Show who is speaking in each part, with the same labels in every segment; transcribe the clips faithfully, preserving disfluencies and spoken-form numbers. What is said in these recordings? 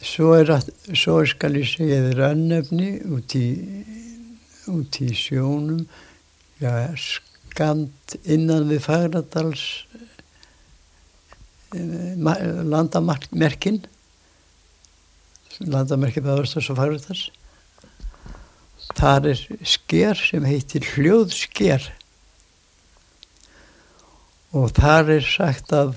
Speaker 1: Svo er, að, svo skal ég segja þér önnefni út í, út í sjónum, já, skamt innan við Fagradals landamerkin, landamerki Bæðarstars og Fagradals. Þar er sker sem heitir Hljóðsker og þar er sagt að,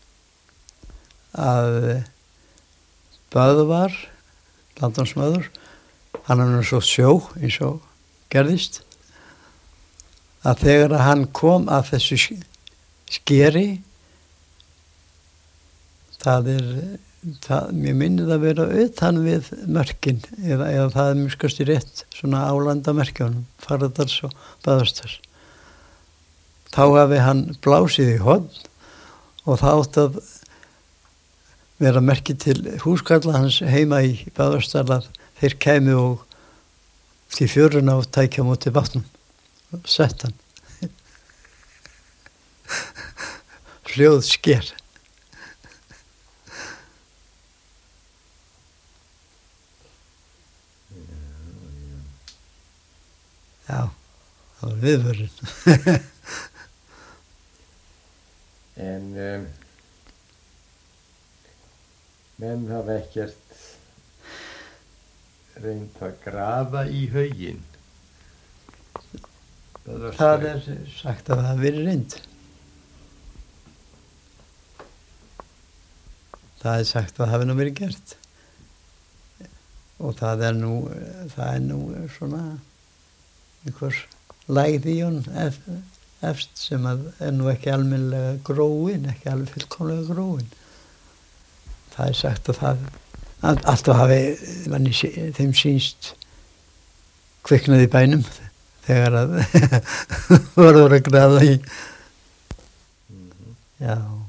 Speaker 1: að Böðvar, landnámsmaður, hann er nú svo sjó eins og gerðist, að þegar hann kom að þessu skeri, það er, það, mér minnir að vera utan við mörkin, eða, eða það er mjög skast í rétt, svona álandamerkjunum, Fagradals og Bæðarstars. Þá hafi hann blásið í horn og það átt að vera merki til húskarla hans heima í Bæðarsdal að þeir kæmu og til fjöruna og tækja móti vatnum og sett hann. Hljóðsker. Já, það var viðvörun.
Speaker 2: En um, menn hafa ekkert reynt að grafa í hauginn.
Speaker 1: Það er sagt að það hafi verið reynd. Það er sagt að það hafi nú verið gert. Og það er nú, það er nú svona einhver lægð í hún efst sem að er nú ekki almennilega gróin, ekki alveg fullkomlega gróin. Það er sagt að það alltaf hafi manni, þeim sýnst kviknað í bænum þegar að voru að grafa í. Mm-hmm. Já.